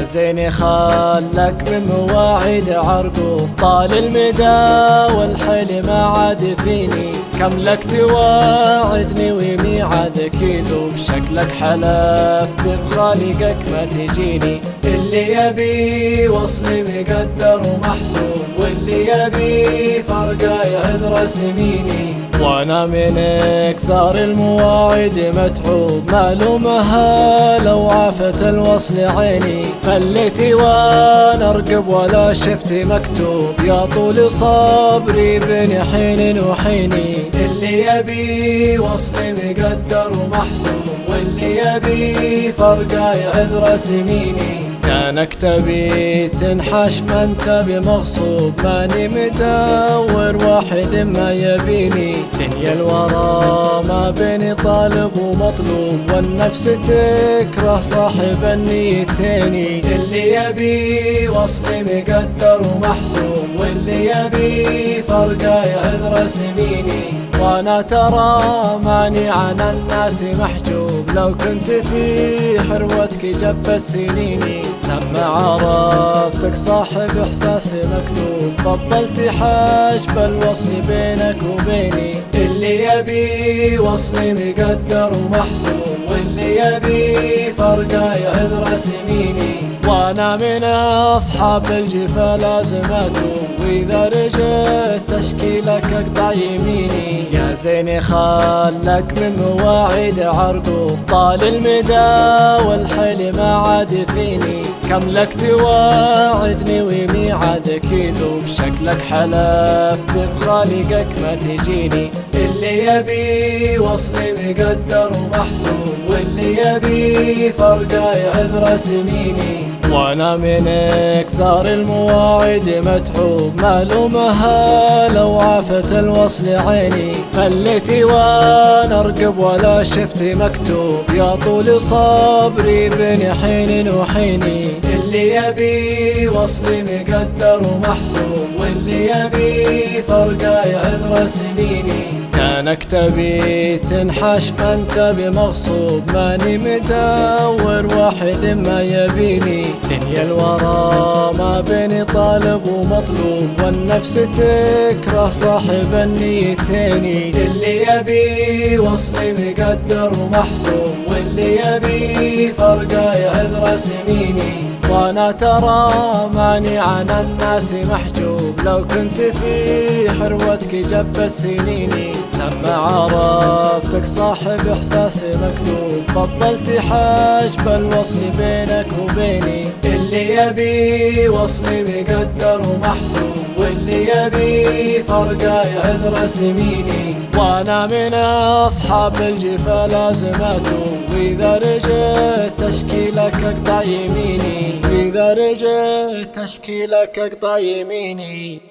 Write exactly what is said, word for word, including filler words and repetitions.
زين خلك من مواعيد عرقوب طال المدى والحيل ما عاد فيني، كم لك تواعدني وميعادك يذوب، شكلك حلفت بخالقك ما تجيني. اللي يبي وصلي مقدر ومحسوب، واللي يبي فرقه يعذ رسميني، وانا من اكثر المواعيد متعوب، ما لومها لو عافت الوصل عيني، خليتي وانا ارقب ولا شفتي مكتوب، يا طول صبري بين حين وحيني. اللي يبي وصلي مقدر ومحسوب، واللي يبي فرقه يعذ رسميني، كانك تبي تنحش ما انت بمغصوب، ماني مدور واحد ما يبيني، دنيا الورى ما بين طالب ومطلوب، والنفس تكره صاحب النيتين. اللي يبي وصلي مقدر ومحسوب، واللي يبي فرقه يعذ رسميني، وانا ترى ماني عن الناس محجوب، لو كنت في حروتك جفت سنيني، لما عرفتك صاحب احساس مكتوب، فضلت حاجب الوصل بينك وبيني. اللي يبي وصلي مقدر ومحسوب، واللي يبي فرقه يعذ رسميني، وانا من اصحاب الجفا لازم اتوب، واذا رجعت تشكيلك اقطع يميني. يا زين خلك من مواعيد عرقوب طال المدى والحيل ما عاد فيني، كم لك تواعدني وميعادك يذوب، شكلك حلفت بخالقك ما تجيني. اللي يبي وصلي مقدر ومحسوب، واللي يبي فرقه يعذ رسميني، وانا من اكثر المواعيد متعوب، ما لومها لو عافت الوصل عيني، خليتي وانا ارقب ولا شفتي مكتوب، يا طول صبري بين حين وحيني. اللي يبي وصلي مقدر ومحسوب، واللي يبي فرقه يعذ رسميني، كانك تبي تنحش ما انت بمغصوب، ماني مدور واحد ما يبيني، دنيا الورى ما بين طالب ومطلوب، والنفس تكره صاحب النيتين. اللي يبي وصلي مقدر ومحسوب، واللي يبي فرقه يعذ رسميني، وانا ترى ماني عن الناس محجوب، لو كنت في حروتك جفت سنيني، لما عرفتك صاحب احساس مكتوب، فضلت حاجب الوصل بينك وبيني. اللي يبي وصلي مقدر ومحسوب، واللي يبي فرقه يعذ رسميني، وانا من اصحاب الجفا لازم اتوب، واذا رجعت تشكيلك اقطع يميني، واذا رجعت تشكيلك اقطع يميني.